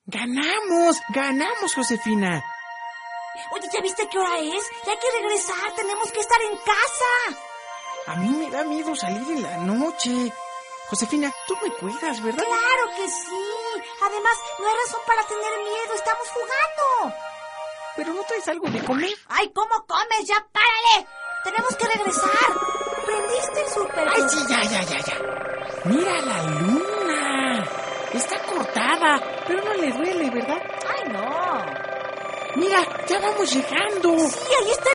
¡Ganamos, Josefina! Oye, ¿ya viste qué hora es? Ya hay que regresar, tenemos que estar en casa. A mí me da miedo salir en la noche. Josefina, tú me cuidas, ¿verdad? ¡Claro que sí! Además, no hay razón para tener miedo, estamos jugando. ¿Pero no traes algo de comer? ¡Ay, cómo comes! ¡Ya párale! Tenemos que regresar. ¿Prendiste el súper? ¡Ay, sí, ya! ¡Mira la luna! Está cortada, pero no le duele, ¿verdad? ¡Ay, no! Mira, ya vamos llegando. Sí, ahí está